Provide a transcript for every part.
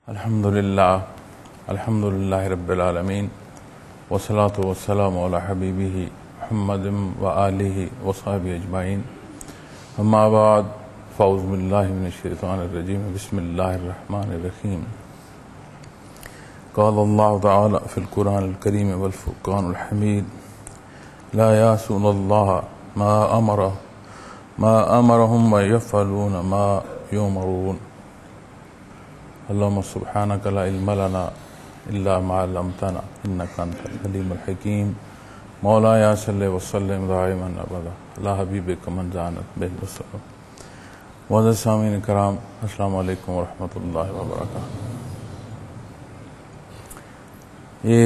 الحمدللہ رب العالمین والصلاة والسلام علی حبیبہ محمد وآلہ وصحبہ اجمعین اما بعد فاعوذ باللہ من الشیطان الرجیم بسم اللہ الرحمن الرحیم قال اللہ تعالی فی القرآن الکریم والفرقان الحمید لا یعصون اللہ ما امرهم ویفعلون ما یؤمرون اللهم سبحانك لا علم لنا إلا ما علمتنا إنك أنت العليم الحكيم مولاي صل وسلم دائما أبدا على حبيبك من زانت به الوصول معزز سامعین کرام السلام علیکم ورحمۃ اللہ وبرکاتہ۔ یہ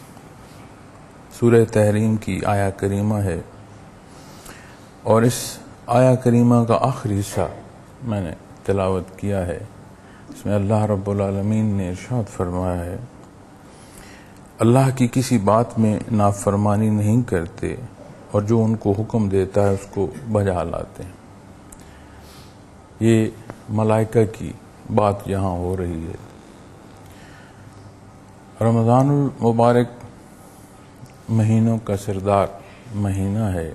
سورہ تحریم کی آیہ کریمہ ہے اور اس آیہ کریمہ کا آخری حصہ میں نے تلاوت کیا ہے۔ اس میں اللہ رب العالمین نے ارشاد فرمایا ہے اللہ کی کسی بات میں نافرمانی نہیں کرتے اور جو ان کو حکم دیتا ہے اس کو بجا لاتے ہیں۔ یہ ملائکہ کی بات یہاں ہو رہی ہے۔ رمضان المبارک مہینوں کا سردار مہینہ ہے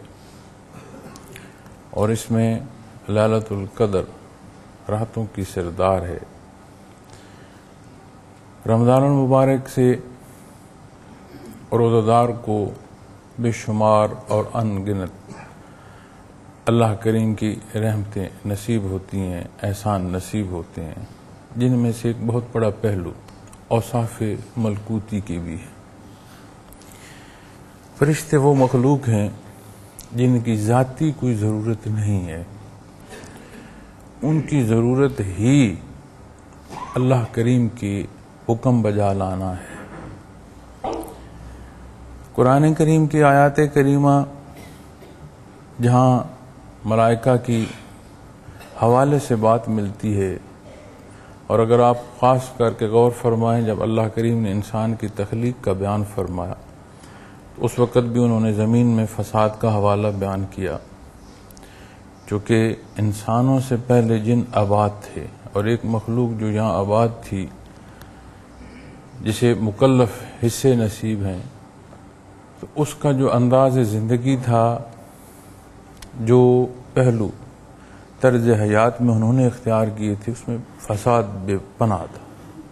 اور اس میں لیلۃ القدر راتوں کی سردار ہے۔ رمضان المبارک سے روزہ دار کو بے شمار اور ان گنت اللہ کریم کی رحمتیں نصیب ہوتی ہیں، احسان نصیب ہوتے ہیں، جن میں سے ایک بہت بڑا پہلو اوصاف ملکوتی کی بھی ہے۔ فرشتے وہ مخلوق ہیں جن کی ذاتی کوئی ضرورت نہیں ہے، ان کی ضرورت ہی اللہ کریم کی حکم بجا لانا ہے۔ قرآن کریم کی آیات کریمہ جہاں ملائکہ کی حوالے سے بات ملتی ہے، اور اگر آپ خاص کر کے غور فرمائیں جب اللہ کریم نے انسان کی تخلیق کا بیان فرمایا تو اس وقت بھی انہوں نے زمین میں فساد کا حوالہ بیان کیا، چونکہ انسانوں سے پہلے جن آباد تھے اور ایک مخلوق جو یہاں آباد تھی جسے مکلف حصے نصیب ہیں، تو اس کا جو انداز زندگی تھا، جو پہلو طرز حیات میں انہوں نے اختیار کیے تھے، اس میں فساد بے پناہ تھا۔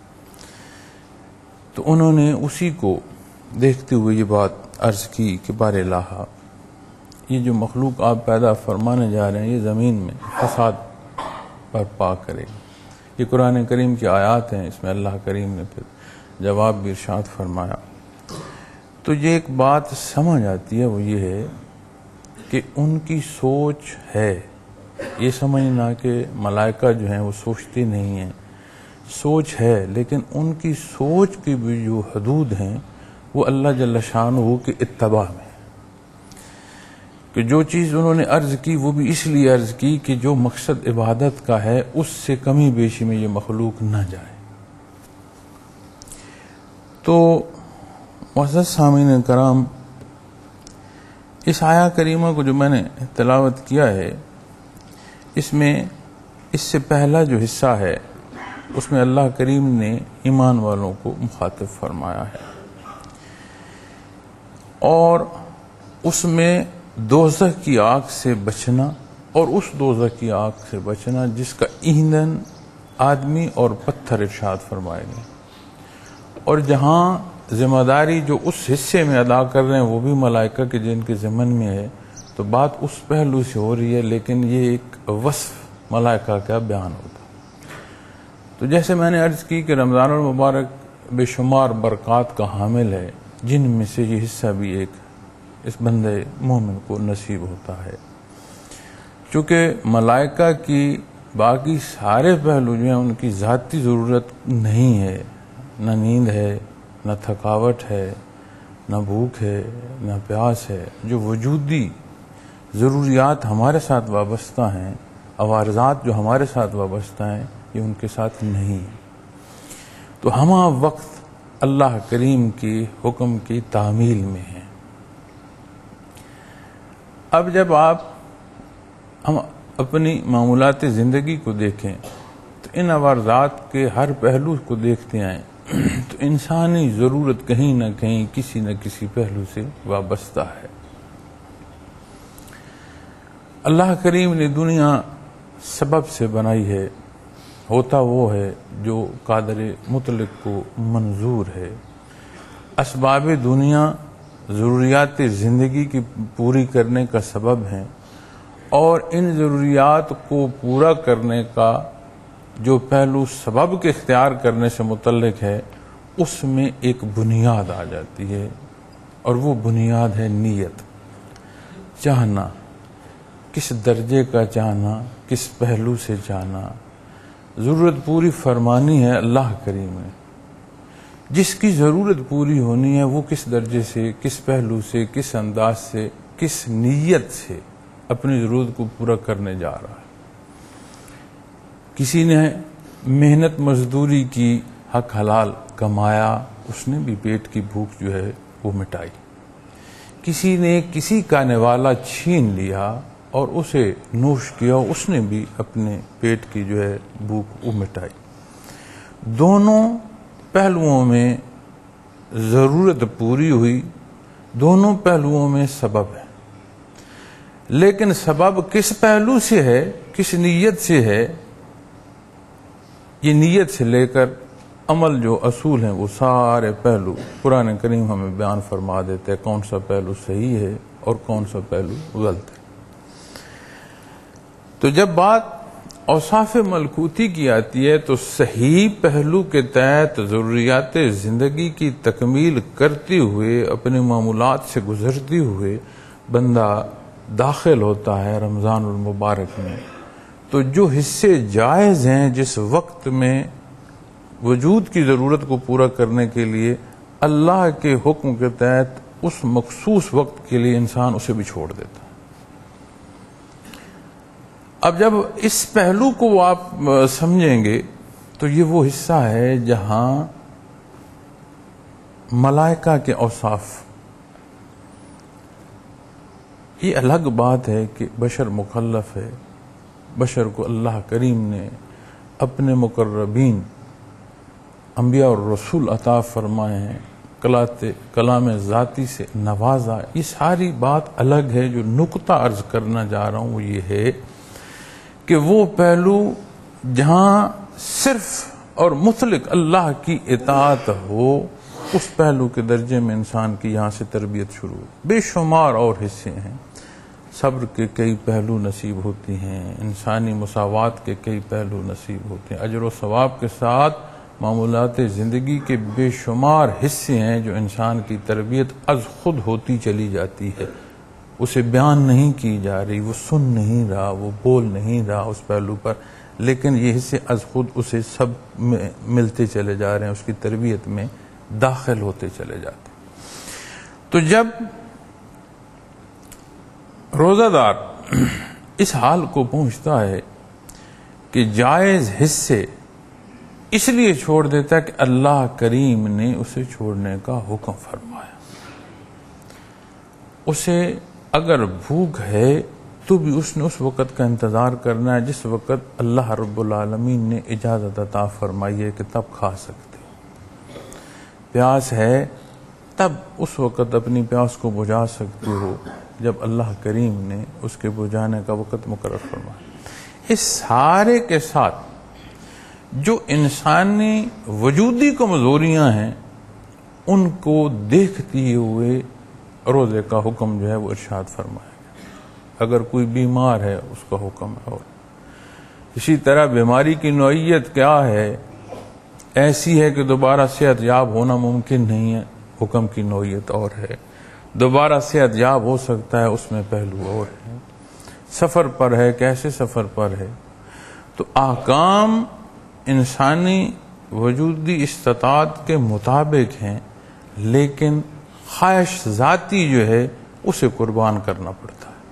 تو انہوں نے اسی کو دیکھتے ہوئے یہ بات عرض کی کہ بار الہ، یہ جو مخلوق آپ پیدا فرمانے جا رہے ہیں یہ زمین میں فساد برپا کرے گی۔ یہ قرآن کریم کی آیات ہیں، اس میں اللہ کریم نے پھر جواب بھی ارشاد فرمایا۔ تو یہ ایک بات سمجھ آتی ہے، وہ یہ ہے کہ ان کی سوچ ہے، یہ سمجھنا کہ ملائکہ جو ہیں وہ سوچتے نہیں ہیں، سوچ ہے، لیکن ان کی سوچ کی بھی جو حدود ہیں وہ اللہ جل شانہ کی اتباع میں ہے، کہ جو چیز انہوں نے عرض کی وہ بھی اس لیے عرض کی کہ جو مقصد عبادت کا ہے اس سے کمی بیشی میں یہ مخلوق نہ جائے۔ تو معزز سامعین کرام، اس آیہ کریمہ کو جو میں نے تلاوت کیا ہے، اس میں اس سے پہلا جو حصہ ہے اس میں اللہ کریم نے ایمان والوں کو مخاطب فرمایا ہے، اور اس میں دوزخ کی آگ سے بچنا، اور اس دوزخ کی آگ سے بچنا جس کا ایندھن آدمی اور پتھر ارشاد فرمائے گئے، اور جہاں ذمہ داری جو اس حصے میں ادا کر رہے ہیں وہ بھی ملائکہ کے جن کے ضمن میں ہے، تو بات اس پہلو سے ہو رہی ہے، لیکن یہ ایک وصف ملائکہ کا بیان ہوتا۔ تو جیسے میں نے عرض کی کہ رمضان المبارک بے شمار برکات کا حامل ہے، جن میں سے یہ حصہ بھی ایک اس بندے مومن کو نصیب ہوتا ہے۔ چونکہ ملائکہ کی باقی سارے پہلو جو ہیں ان کی ذاتی ضرورت نہیں ہے، نہ نیند ہے، نہ تھکاوٹ ہے، نہ بھوک ہے، نہ پیاس ہے، جو وجودی ضروریات ہمارے ساتھ وابستہ ہیں، عوارضات جو ہمارے ساتھ وابستہ ہیں، یہ ان کے ساتھ نہیں ہے۔ تو ہم وقت اللہ کریم کی حکم کی تعمیل میں ہیں۔ اب جب ہم اپنی معمولات زندگی کو دیکھیں تو تو ان عوارضات کے ہر پہلو کو دیکھتے آئیں تو انسانی ضرورت کہیں نہ کہیں کسی نہ کسی پہلو سے وابستہ ہے۔ اللہ کریم نے دنیا سبب سے بنائی ہے، ہوتا وہ ہے جو قادر مطلق کو منظور ہے۔ اسباب دنیا ضروریات زندگی کی پوری کرنے کا سبب ہیں، اور ان ضروریات کو پورا کرنے کا جو پہلو سبب کے اختیار کرنے سے متعلق ہے، اس میں ایک بنیاد آ جاتی ہے، اور وہ بنیاد ہے نیت، چاہنا، کس درجے کا چاہنا، کس پہلو سے چاہنا۔ ضرورت پوری فرمانی ہے اللہ کریم نے، جس کی ضرورت پوری ہونی ہے وہ کس درجے سے، کس پہلو سے، کس انداز سے، کس نیت سے اپنی ضرورت کو پورا کرنے جا رہا ہے۔ کسی نے محنت مزدوری کی، حق حلال کمایا، اس نے بھی پیٹ کی بھوک جو ہے وہ مٹائی۔ کسی نے کسی کا نوالا چھین لیا اور اسے نوش کیا، اس نے بھی اپنے پیٹ کی جو ہے بھوک وہ مٹائی۔ دونوں پہلوؤں میں ضرورت پوری ہوئی، دونوں پہلوؤں میں سبب ہے، لیکن سبب کس پہلو سے ہے، کس نیت سے ہے، یہ نیت سے لے کر عمل جو اصول ہیں وہ سارے پہلو قرآن کریم ہمیں بیان فرما دیتے ہیں، کون سا پہلو صحیح ہے اور کون سا پہلو غلط ہے۔ تو جب بات اوصاف ملکوتی کی آتی ہے تو صحیح پہلو کے تحت ضروریات زندگی کی تکمیل کرتے ہوئے، اپنے معمولات سے گزرتے ہوئے بندہ داخل ہوتا ہے رمضان المبارک میں، تو جو حصے جائز ہیں جس وقت میں وجود کی ضرورت کو پورا کرنے کے لیے اللہ کے حکم کے تحت اس مخصوص وقت کے لیے انسان اسے بھی چھوڑ دیتا ہے۔ اب جب اس پہلو کو آپ سمجھیں گے تو یہ وہ حصہ ہے جہاں ملائکہ کے اوصاف، یہ الگ بات ہے کہ بشر مکلف ہے، بشر کو اللہ کریم نے اپنے مقربین انبیاء اور رسول عطا فرمائے ہیں، کلام ذاتی سے نوازا، یہ ساری بات الگ ہے۔ جو نقطہ عرض کرنا جا رہا ہوں وہ یہ ہے کہ وہ پہلو جہاں صرف اور مطلق اللہ کی اطاعت ہو، اس پہلو کے درجے میں انسان کی یہاں سے تربیت شروع ہو۔ بے شمار اور حصے ہیں، صبر کے کئی پہلو نصیب ہوتی ہیں، انسانی مساوات کے کئی پہلو نصیب ہوتے ہیں، اجر و ثواب کے ساتھ معمولات زندگی کے بے شمار حصے ہیں جو انسان کی تربیت از خود ہوتی چلی جاتی ہے، اسے بیان نہیں کی جا رہی، وہ سن نہیں رہا، وہ بول نہیں رہا اس پہلو پر، لیکن یہ حصے از خود اسے سب میں ملتے چلے جا رہے ہیں، اس کی تربیت میں داخل ہوتے چلے جاتے ہیں۔ تو جب روزہ دار اس حال کو پہنچتا ہے کہ جائز حصے اس لیے چھوڑ دیتا ہے کہ اللہ کریم نے اسے چھوڑنے کا حکم فرمایا، اسے اگر بھوک ہے تو بھی اس نے اس وقت کا انتظار کرنا ہے جس وقت اللہ رب العالمین نے اجازت عطا فرمائی ہے کہ تب کھا سکتے ہو، پیاس ہے تب اس وقت اپنی پیاس کو بجھا سکتے ہو جب اللہ کریم نے اس کے بجھانے کا وقت مقرر فرمایا۔ اس سارے کے ساتھ جو انسانی وجودی کمزوریاں ہیں ان کو دیکھتے ہوئے روزے کا حکم جو ہے وہ ارشاد فرمایا گیا۔ اگر کوئی بیمار ہے اس کا حکم ہے، اور اسی طرح بیماری کی نوعیت کیا ہے، ایسی ہے کہ دوبارہ صحت یاب ہونا ممکن نہیں ہے، حکم کی نوعیت اور ہے، دوبارہ صحت یاب ہو سکتا ہے، اس میں پہلو اور ہے، سفر پر ہے، کیسے سفر پر ہے۔ تو احکام انسانی وجودی استطاعت کے مطابق ہیں، لیکن خواہش ذاتی جو ہے اسے قربان کرنا پڑتا ہے۔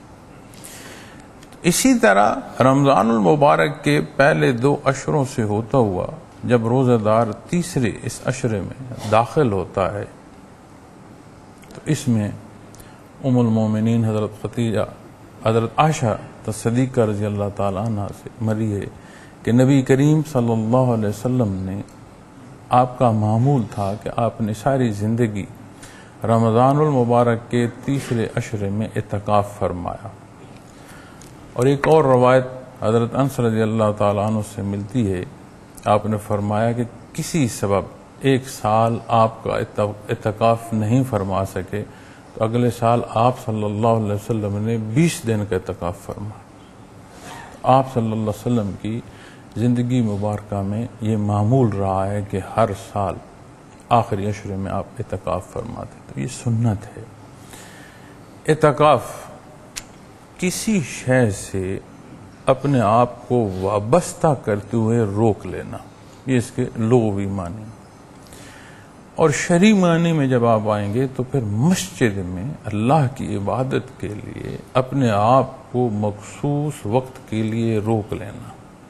اسی طرح رمضان المبارک کے پہلے 2 عشروں سے ہوتا ہوا جب روزہ دار تیسرے اس عشرے میں داخل ہوتا ہے تو اس میں ام المومنین حضرت خدیجہ، حضرت عائشہ صدیقہ رضی اللہ تعالی عنہ سے مری ہے کہ نبی کریم صلی اللہ علیہ وسلم نے آپ کا معمول تھا کہ آپ نے ساری زندگی رمضان المبارک کے تیسرے عشرے میں اعتکاف فرمایا. اور ایک اور روایت حضرت انس رضی اللہ تعالیٰ عنہ سے ملتی ہے، آپ نے فرمایا کہ کسی سبب ایک سال آپ کا اعتکاف نہیں فرما سکے تو اگلے سال آپ صلی اللہ علیہ وسلم نے 20 دن کا اعتکاف فرمایا. آپ صلی اللہ علیہ وسلم کی زندگی مبارکہ میں یہ معمول رہا ہے کہ ہر سال آخری عشرے میں آپ اعتکاف فرماتے. تو یہ سنت ہے. اعتکاف کسی شے سے اپنے آپ کو وابستہ کرتے ہوئے روک لینا، یہ اس کے لغوی معنی. اور شرعی معنی میں جب آپ آئیں گے تو پھر مسجد میں اللہ کی عبادت کے لیے اپنے آپ کو مخصوص وقت کے لیے روک لینا.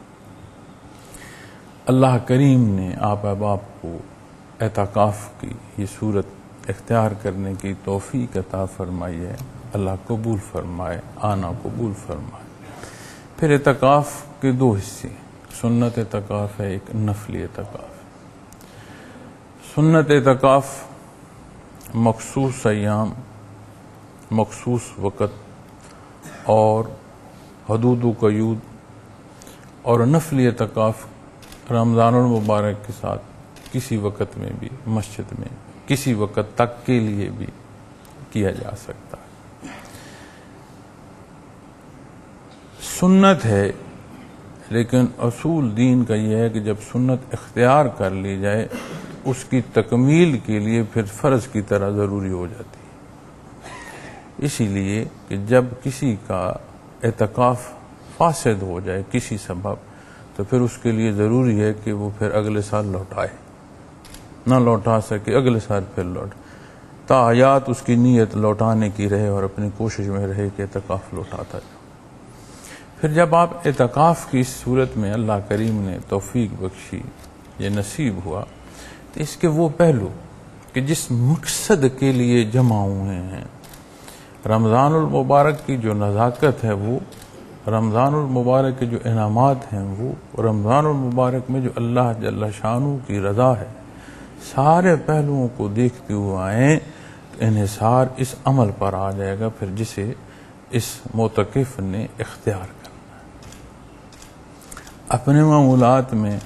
اللہ کریم نے آپ احباب کو اعتکاف کی یہ صورت اختیار کرنے کی توفیق عطا فرمائی ہے. اللہ قبول فرمائے، آنا قبول فرمائے. پھر اعتکاف کے دو حصے، سنت اعتکاف ہے، ایک نفلی اعتکاف. سنت اعتکاف مخصوص ایام، مخصوص وقت اور حدود و قیود، اور نفلی اعتکاف رمضان المبارک کے ساتھ کسی وقت میں بھی مسجد میں کسی وقت تک کے لیے بھی کیا جا سکتا ہے. سنت ہے، لیکن اصول دین کا یہ ہے کہ جب سنت اختیار کر لی جائے اس کی تکمیل کے لیے پھر فرض کی طرح ضروری ہو جاتی ہے. اسی لیے کہ جب کسی کا اعتکاف فاسد ہو جائے کسی سبب تو پھر اس کے لیے ضروری ہے کہ وہ پھر اگلے سال لوٹائے. نہ لوٹا سکے اگلے سال پھر لوٹ، تا حیات اس کی نیت لوٹانے کی رہے اور اپنی کوشش میں رہے کہ اعتکاف لوٹاتا جائے. پھر جب آپ اعتکاف کی اس صورت میں اللہ کریم نے توفیق بخشی، یہ نصیب ہوا، تو اس کے وہ پہلو کہ جس مقصد کے لیے جمع ہوئے ہیں، رمضان المبارک کی جو نزاکت ہے وہ، رمضان المبارک کے جو انعامات ہیں وہ، رمضان المبارک میں جو اللہ جل شانہ کی رضا ہے، سارے پہلوؤں کو دیکھتے ہوئے آئیں تو انحصار اس عمل پر آ جائے گا پھر جسے اس معتکف نے اختیار کرنا ہے. اپنے معمولات میں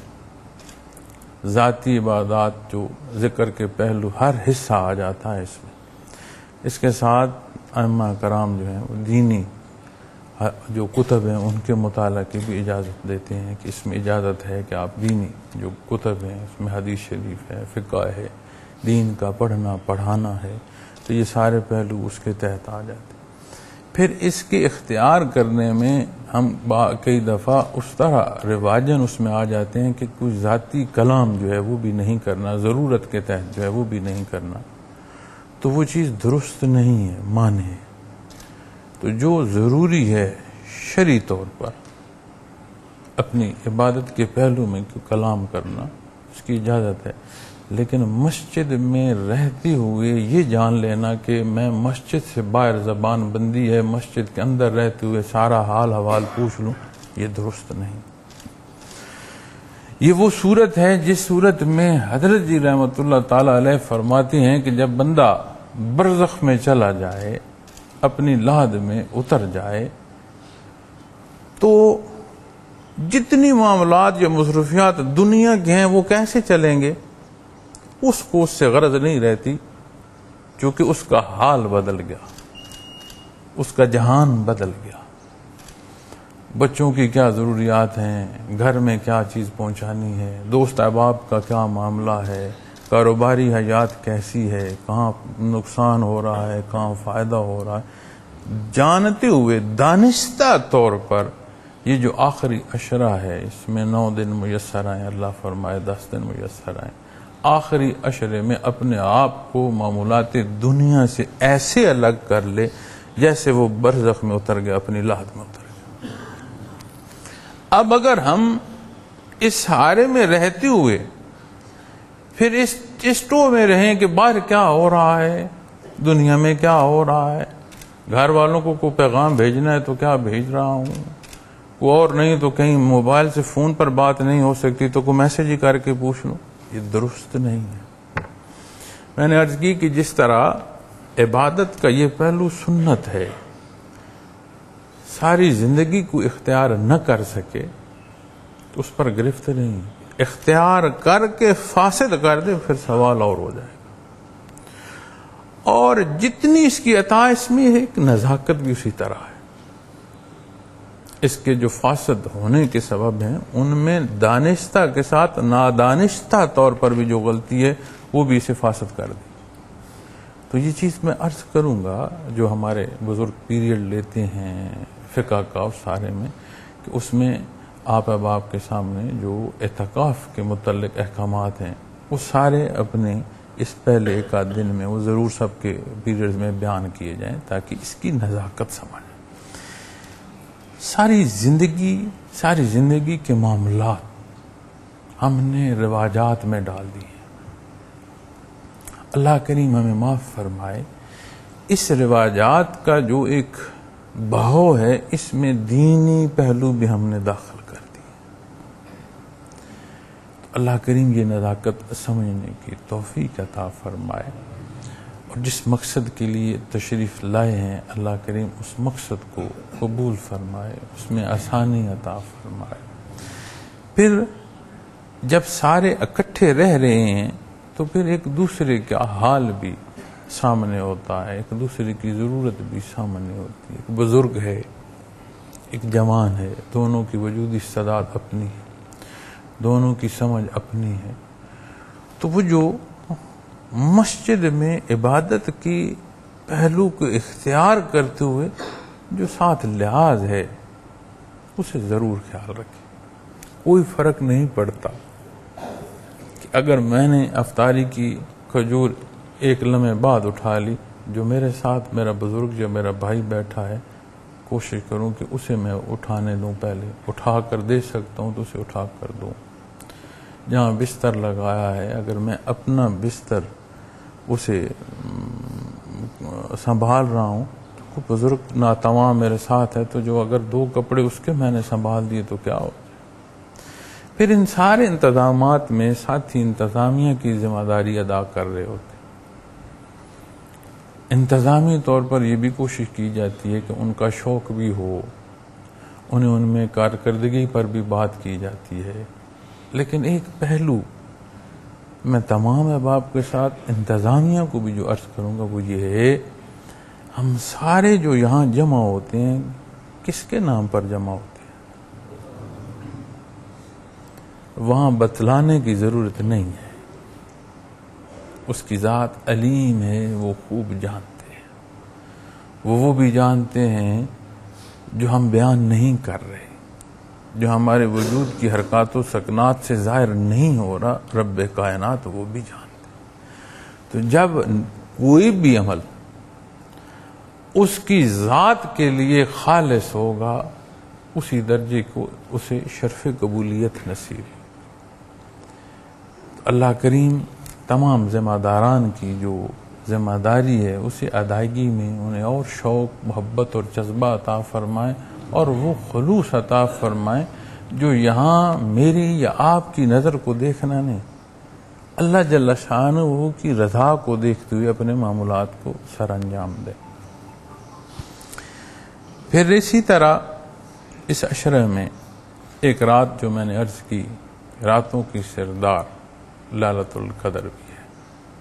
ذاتی عبادات جو ذکر کے پہلو ہر حصہ آ جاتا ہے اس میں. اس کے ساتھ ائمہ کرام جو ہیں وہ دینی جو کتب ہیں ان کے مطالعہ کی بھی اجازت دیتے ہیں کہ اس میں اجازت ہے کہ آپ دینی جو کتب ہیں اس میں حدیث شریف ہے، فقہ ہے، دین کا پڑھنا پڑھانا ہے، تو یہ سارے پہلو اس کے تحت آ جاتے ہیں. پھر اس کے اختیار کرنے میں ہم کئی دفعہ اس طرح رواجن اس میں آ جاتے ہیں کہ کچھ ذاتی کلام جو ہے وہ بھی نہیں کرنا، ضرورت کے تحت جو ہے وہ بھی نہیں کرنا، تو وہ چیز درست نہیں ہے، مانے ہے. تو جو ضروری ہے شرعی طور پر اپنی عبادت کے پہلو میں کلام کرنا اس کی اجازت ہے، لیکن مسجد میں رہتے ہوئے یہ جان لینا کہ میں مسجد سے باہر زبان بندی ہے، مسجد کے اندر رہتے ہوئے سارا حال حوال پوچھ لوں، یہ درست نہیں. یہ وہ صورت ہے جس صورت میں حضرت جی رحمۃ اللہ تعالی علیہ فرماتی ہیں کہ جب بندہ برزخ میں چلا جائے، اپنی لحد میں اتر جائے، تو جتنی معاملات یا مصروفیات دنیا کے ہیں وہ کیسے چلیں گے، اس کو اس سے غرض نہیں رہتی، کیونکہ اس کا حال بدل گیا، اس کا جہان بدل گیا. بچوں کی کیا ضروریات ہیں، گھر میں کیا چیز پہنچانی ہے، دوست احباب کا کیا معاملہ ہے، کاروباری حیات کیسی ہے، کہاں نقصان ہو رہا ہے، کہاں فائدہ ہو رہا ہے، جانتے ہوئے دانستہ طور پر یہ جو آخری عشرہ ہے اس میں 9 دن میسر آئیں، اللہ فرمائے 10 دن میسر آئیں، آخری عشرے میں اپنے آپ کو معمولات دنیا سے ایسے الگ کر لے جیسے وہ برزخ میں اتر گیا، اپنی لحد میں اتر گیا. اب اگر ہم اس حارے میں رہتے ہوئے پھر اس چسٹوں میں رہیں کہ باہر کیا ہو رہا ہے، دنیا میں کیا ہو رہا ہے، گھر والوں کو کوئی پیغام بھیجنا ہے تو کیا بھیج رہا ہوں، وہ اور نہیں تو کہیں موبائل سے فون پر بات نہیں ہو سکتی تو کوئی میسج ہی کر کے پوچھ لو، یہ درست نہیں ہے۔ میں نے عرض کی کہ جس طرح عبادت کا یہ پہلو سنت ہے، ساری زندگی کو اختیار نہ کر سکے تو اس پر گرفت نہیں، اختیار کر کے فاسد کر دے پھر سوال اور ہو جائے گا۔ اور جتنی اس کی عطا اس میں ہے، ایک نزاکت بھی اسی طرح ہے۔ اس کے جو فاسد ہونے کے سبب ہیں ان میں دانستہ کے ساتھ نادانستہ طور پر بھی جو غلطی ہے وہ بھی اسے فاسد کر دی۔ تو یہ چیز میں عرض کروں گا، جو ہمارے بزرگ پیریڈ لیتے ہیں فقہ کا اس سارے میں، کہ اس میں آپ احباب کے سامنے جو اعتکاف کے متعلق احکامات ہیں وہ سارے اپنے اس پہلے ایک آدھ دن میں وہ ضرور سب کے پیریڈز میں بیان کیے جائیں تاکہ اس کی نزاکت سمجھیں۔ ساری زندگی کے معاملات ہم نے رواجات میں ڈال دیے۔ اللہ کریم ہمیں معاف فرمائے، اس رواجات کا جو ایک بہو ہے اس میں دینی پہلو بھی ہم نے داخل کر دی۔ اللہ کریم یہ نزاکت سمجھنے کی توفیق عطا فرمائے، اور جس مقصد کے لیے تشریف لائے ہیں اللہ کریم اس مقصد کو قبول فرمائے، اس میں آسانی عطا فرمائے۔ پھر جب سارے اکٹھے رہ رہے ہیں تو پھر ایک دوسرے کا حال بھی سامنے ہوتا ہے، ایک دوسرے کی ضرورت بھی سامنے ہوتی ہے۔ ایک بزرگ ہے، ایک جوان ہے، دونوں کی وجودی استعداد اپنی ہے، دونوں کی سمجھ اپنی ہے، تو وہ جو مسجد میں عبادت کی پہلو کو اختیار کرتے ہوئے جو ساتھ لحاظ ہے اسے ضرور خیال رکھے۔ کوئی فرق نہیں پڑتا کہ اگر میں نے افطاری کی کھجور ایک لمحے بعد اٹھا لی، جو میرے ساتھ میرا بزرگ یا میرا بھائی بیٹھا ہے کوشش کروں کہ اسے میں اٹھانے دوں، پہلے اٹھا کر دے سکتا ہوں تو اسے اٹھا کر دوں۔ جہاں بستر لگایا ہے اگر میں اپنا بستر اسے سنبھال رہا ہوں تو کوئی بزرگ ناتواں میرے ساتھ ہے تو جو اگر 2 کپڑے اس کے میں نے سنبھال دیے تو کیا ہو۔ پھر ان سارے انتظامات میں ساتھی انتظامیہ کی ذمہ داری ادا کر رہے ہوتے۔ انتظامی طور پر یہ بھی کوشش کی جاتی ہے کہ ان کا شوق بھی ہو، انہیں ان میں کارکردگی پر بھی بات کی جاتی ہے، لیکن ایک پہلو میں تمام احباب کے ساتھ انتظامیہ کو بھی جو عرض کروں گا وہ یہ ہے، ہم سارے جو یہاں جمع ہوتے ہیں کس کے نام پر جمع ہوتے ہیں؟ وہاں بتلانے کی ضرورت نہیں ہے، اس کی ذات علیم ہے، وہ خوب جانتے ہیں، وہ بھی جانتے ہیں جو ہم بیان نہیں کر رہے، جو ہمارے وجود کی حرکات و سکنات سے ظاہر نہیں ہو رہا، رب کائنات وہ بھی جانتے ہیں۔ تو جب کوئی بھی عمل اس کی ذات کے لیے خالص ہوگا اسی درجے کو اسے شرف قبولیت نصیب۔ اللہ کریم تمام ذمہ داران کی جو ذمہ داری ہے اسے ادائیگی میں انہیں اور شوق، محبت اور جذبہ عطا فرمائے، اور وہ خلوص عطا فرمائے جو یہاں میری یا آپ کی نظر کو دیکھنا نہیں، اللہ جل شانہ کی رضا کو دیکھتے ہوئے اپنے معمولات کو سر انجام دے۔ پھر اسی طرح اس عشرے میں ایک رات جو میں نے عرض کی راتوں کی سردار لیلۃ القدر بھی ہے۔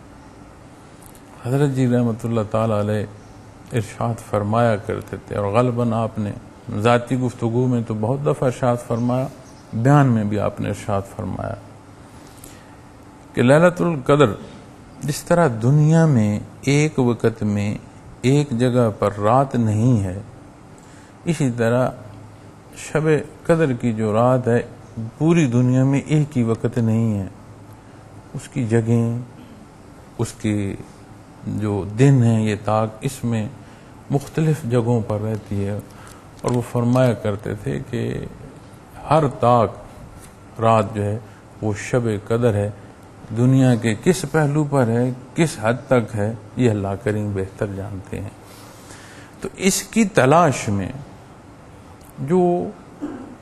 حضرت جی رحمۃ اللہ تعالی علیہ ارشاد فرمایا کرتے تھے، اور غالباً آپ نے ذاتی گفتگو میں تو بہت دفعہ ارشاد فرمایا، بیان میں بھی آپ نے ارشاد فرمایا کہ لیلۃ القدر جس طرح دنیا میں ایک وقت میں ایک جگہ پر رات نہیں ہے، اسی طرح شب قدر کی جو رات ہے پوری دنیا میں ایک ہی وقت نہیں ہے، اس کی جگہیں، اس کے جو دن ہیں، یہ طاق اس میں مختلف جگہوں پر رہتی ہے۔ اور وہ فرمایا کرتے تھے کہ ہر طاق رات جو ہے وہ شب قدر ہے، دنیا کے کس پہلو پر ہے، کس حد تک ہے، یہ اللہ کریم بہتر جانتے ہیں۔ تو اس کی تلاش میں جو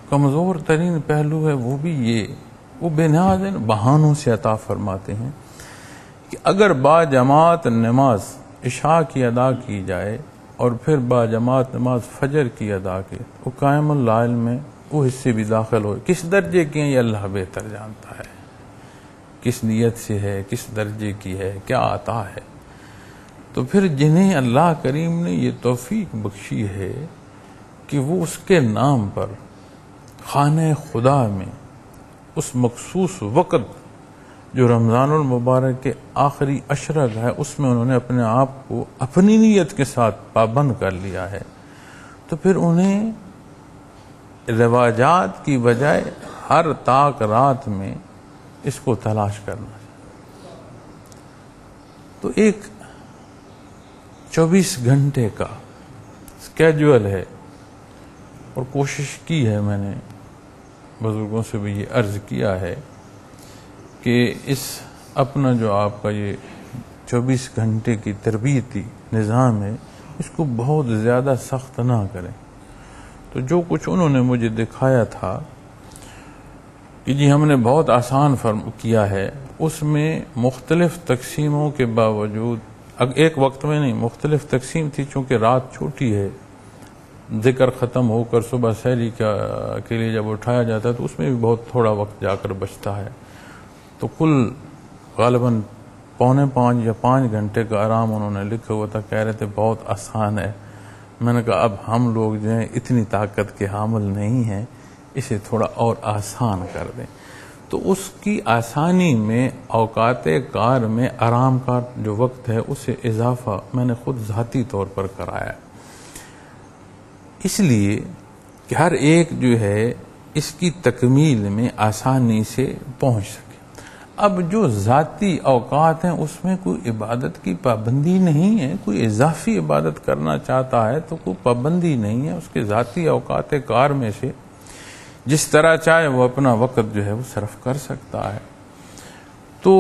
کمزور ترین پہلو ہے وہ بھی یہ، وہ بے نیاز بہانوں سے عطا فرماتے ہیں کہ اگر با جماعت نماز عشاء کی ادا کی جائے اور پھر با جماعت نماز فجر کی ادا کی، وہ قائم الليل میں وہ حصے بھی داخل ہوئے. کس درجے کے ہیں یہ اللہ بہتر جانتا ہے، کس نیت سے ہے، کس درجے کی ہے، کیا عطا ہے. تو پھر جنہیں اللہ کریم نے یہ توفیق بخشی ہے کہ وہ اس کے نام پر خانہ خدا میں اس مخصوص وقت جو رمضان المبارک کے آخری عشرہ کا ہے اس میں انہوں نے اپنے آپ کو اپنی نیت کے ساتھ پابند کر لیا ہے، تو پھر انہیں رواجات کی بجائے ہر طاق رات میں اس کو تلاش کرنا چاہیے. تو ایک 24 گھنٹے کا اسکیجول ہے، اور کوشش کی ہے میں نے، بزرگوں سے بھی یہ عرض کیا ہے کہ اس اپنا جو آپ کا یہ 24 گھنٹے کی تربیتی نظام ہے اس کو بہت زیادہ سخت نہ کریں. تو جو کچھ انہوں نے مجھے دکھایا تھا کہ جی ہم نے بہت آسان کیا ہے، اس میں مختلف تقسیموں کے باوجود ایک وقت میں نہیں، مختلف تقسیم تھی. چونکہ رات چھوٹی ہے، ذکر ختم ہو کر صبح سحری کے لیے جب اٹھایا جاتا ہے تو اس میں بھی بہت تھوڑا وقت جا کر بچتا ہے. تو کل غالباً 4.25 یا 5 گھنٹے کا آرام انہوں نے لکھا ہوا تھا. کہہ رہے تھے بہت آسان ہے. میں نے کہا اب ہم لوگ جو ہیں اتنی طاقت کے حامل نہیں ہیں، اسے تھوڑا اور آسان کر دیں. تو اس کی آسانی میں اوقات کار میں آرام کا جو وقت ہے اسے اضافہ میں نے خود ذاتی طور پر کرایا، اس لیے کہ ہر ایک جو ہے اس کی تکمیل میں آسانی سے پہنچ سکے. اب جو ذاتی اوقات ہیں اس میں کوئی عبادت کی پابندی نہیں ہے. کوئی اضافی عبادت کرنا چاہتا ہے تو کوئی پابندی نہیں ہے. اس کے ذاتی اوقات کار میں سے جس طرح چاہے وہ اپنا وقت جو ہے وہ صرف کر سکتا ہے. تو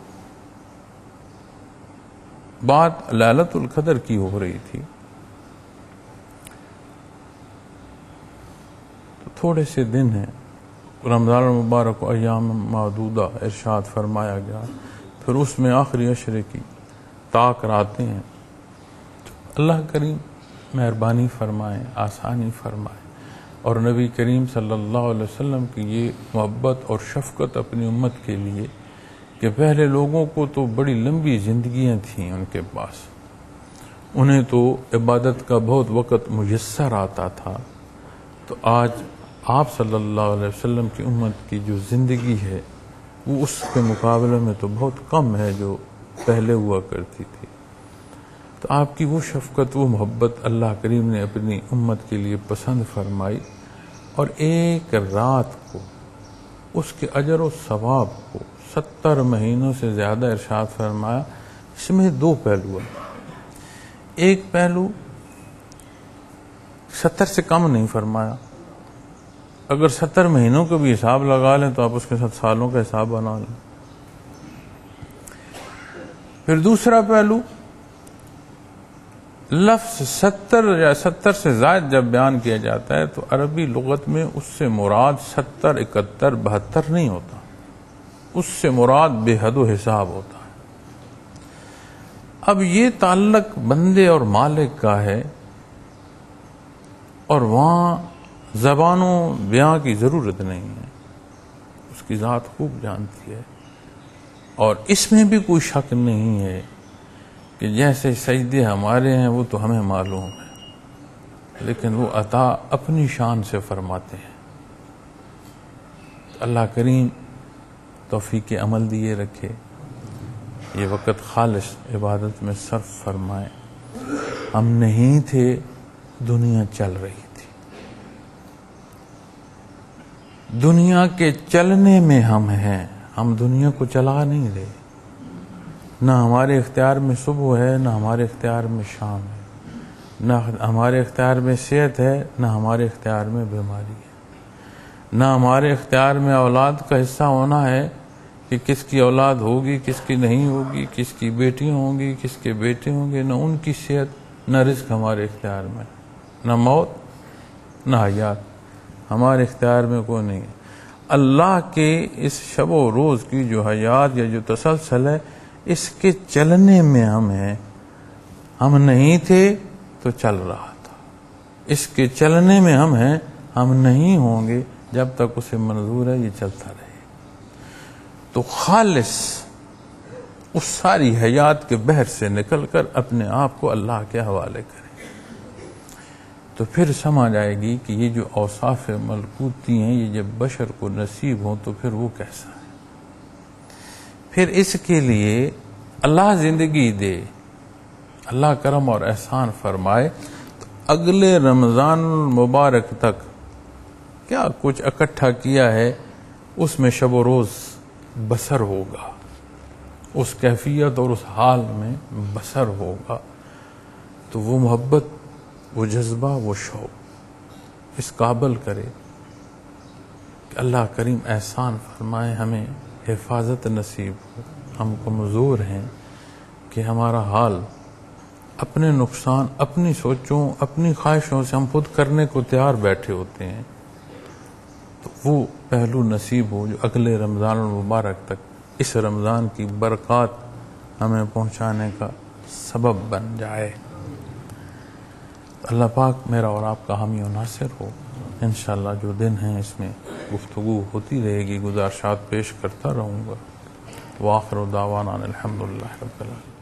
بات لیلۃ القدر کی ہو رہی تھی، تو تھوڑے سے دن ہیں، رمضان المبارک و ایام معدودہ ارشاد فرمایا گیا، پھر اس میں آخری عشرے کی طاق راتیں ہیں. اللہ کریم مہربانی فرمائے، آسانی فرمائے، اور نبی کریم صلی اللہ علیہ وسلم کی یہ محبت اور شفقت اپنی امت کے لیے کہ پہلے لوگوں کو تو بڑی لمبی زندگیاں تھیں ان کے پاس، انہیں تو عبادت کا بہت وقت میسر آتا تھا. تو آج آپ صلی اللہ علیہ وسلم کی امت کی جو زندگی ہے وہ اس کے مقابلے میں تو بہت کم ہے جو پہلے ہوا کرتی تھی. تو آپ کی وہ شفقت، وہ محبت اللہ کریم نے اپنی امت کے لیے پسند فرمائی، اور ایک رات کو اس کے اجر و ثواب کو 70 مہینوں سے زیادہ ارشاد فرمایا. اس میں 2 پہلو ہیں. ایک پہلو 70 سے کم نہیں فرمایا. اگر 70 مہینوں کا بھی حساب لگا لیں تو آپ اس کے ساتھ سالوں کا حساب بنا لیں. پھر دوسرا پہلو، لفظ 70 یا 70 سے زائد جب بیان کیا جاتا ہے تو عربی لغت میں اس سے مراد 70، 71، 72 نہیں ہوتا، اس سے مراد بے حد و حساب ہوتا ہے. اب یہ تعلق بندے اور مالک کا ہے، اور وہاں زبانوں بیان کی ضرورت نہیں ہے، اس کی ذات خوب جانتی ہے. اور اس میں بھی کوئی شک نہیں ہے کہ جیسے سجدے ہمارے ہیں وہ تو ہمیں معلوم ہے، لیکن وہ عطا اپنی شان سے فرماتے ہیں. اللہ کریم توفیق عمل دیے رکھے، یہ وقت خالص عبادت میں صرف فرمائے. ہم نہیں تھے، دنیا چل رہی تھی، دنیا کے چلنے میں ہم ہیں، ہم دنیا کو چلا نہیں رہے. نہ ہمارے اختیار میں صبح ہے، نہ ہمارے اختیار میں شام ہے، نہ ہمارے اختیار میں صحت ہے، نہ ہمارے اختیار میں بیماری ہے، نہ ہمارے اختیار میں اولاد کا حصہ ہونا ہے کہ کس کی اولاد ہوگی، کس کی نہیں ہوگی، کس کی بیٹیاں ہوں گی، کس کے بیٹے ہوں گے. نہ ان کی صحت، نہ رزق ہمارے اختیار میں، نہ موت، نہ حیات. ہمارے اختیار میں کوئی نہیں ہے. اللہ کے اس شب و روز کی جو حیات یا جو تسلسل ہے اس کے چلنے میں ہم ہیں. ہم نہیں تھے تو چل رہا تھا. اس کے چلنے میں ہم ہیں. ہم نہیں ہوں گے جب تک اسے منظور ہے یہ چلتا رہے. تو خالص اس ساری حیات کے بحر سے نکل کر اپنے آپ کو اللہ کے حوالے کریں تو پھر سمجھ آئے گی کہ یہ جو اوصاف ملکوتی ہیں یہ جب بشر کو نصیب ہوں تو پھر وہ کیسا ہے. پھر اس کے لیے اللہ زندگی دے, اللہ کرم اور احسان فرمائے تو اگلے رمضان المبارک تک کیا کچھ اکٹھا کیا ہے اس میں شب و روز بسر ہوگا, اس کیفیت اور اس حال میں بسر ہوگا. تو وہ محبت, وہ جذبہ, وہ شوق اس قابل کرے کہ اللہ کریم احسان فرمائے, ہمیں حفاظت نصیب ہو. ہم کمزور ہیں کہ ہمارا حال اپنے نقصان, اپنی سوچوں, اپنی خواہشوں سے ہم خود کرنے کو تیار بیٹھے ہوتے ہیں. تو وہ پہلو نصیب ہو جو اگلے رمضان المبارک تک اس رمضان کی برکات ہمیں پہنچانے کا سبب بن جائے. اللہ پاک میرا اور آپ کا حامی و ناصر ہو. انشاءاللہ جو دن ہیں اس میں گفتگو ہوتی رہے گی, گزارشات پیش کرتا رہوں گا. وآخر دعوانا الحمدللہ رب العالمین.